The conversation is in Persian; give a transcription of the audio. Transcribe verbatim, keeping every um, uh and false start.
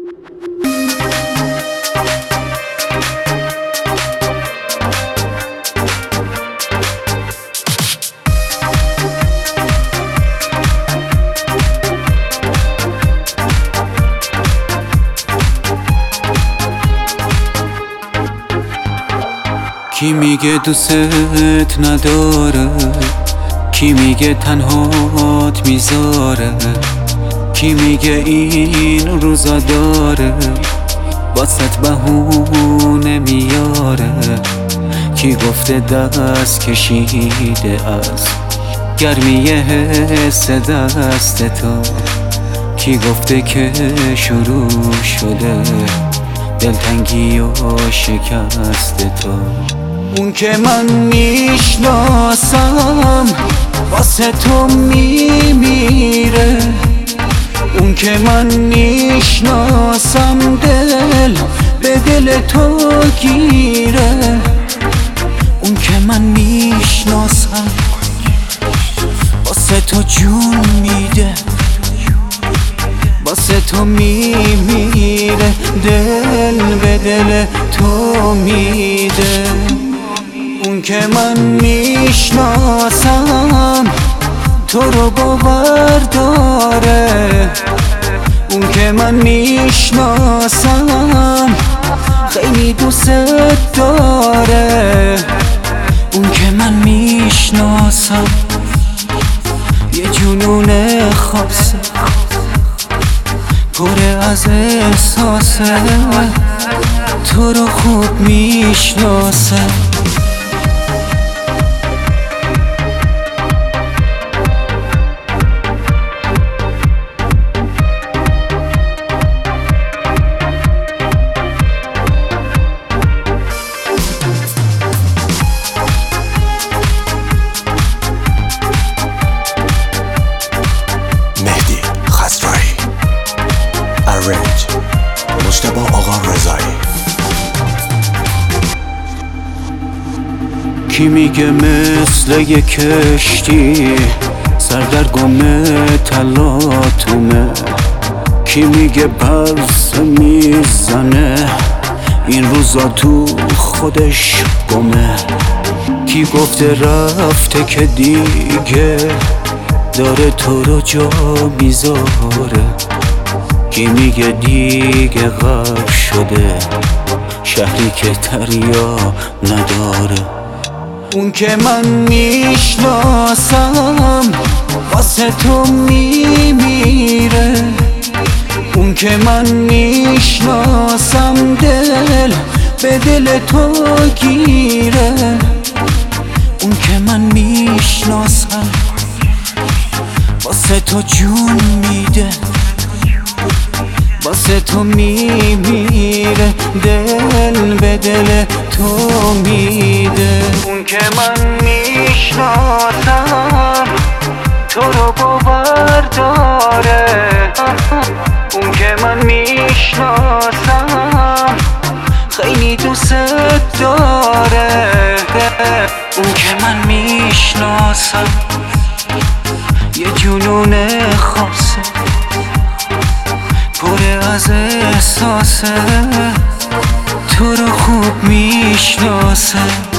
کی میگه دوست نداره، کی میگه تنهات میذاره، کی میگه این روزا داره واسط بهونه میاره، کی گفته دست کشیده از گرمی حس دست تو، کی گفته که شروع شده دلتنگی و شکست تو. اون که من میشناسم واسه تو میمیره، اون که من میشناسم دل به دل تو گیره، اون که من میشناسم واسه تو جون میده، واسه تو میمیره، دل به دل تو میده. اون که من میشناسم تو رو باور داره، اون که من میشناسم خیلی دوست داره، اون که من میشناسم یه جنون خاصه پر از احساسه، تو رو خوب میشناسه. مجتبی آقا رضایی. کی میگه مثل یه کشتی سردرگم تلاطمه، کی میگه پرسه میزنه این روزا تو خودش گمه، کی گفته رفته که دیگه داره تو رو جا میذاره، کی میگه دیگه غرق شده شهری که دریا نداره. اون که من میشناسم واسه تو میمیره، اون که من میشناسم دل به دل تو گیره، اون که من میشناسم واسه تو جون میده، واسه تو میمیره، دل به دل تو میده. اون که من میشناسم تو رو باور داره، اون که من میشناسم خیلی دوست داره، اون که من میشناسم یه جنون خاصه پر از احساسه، تو رو خوب میشناسه.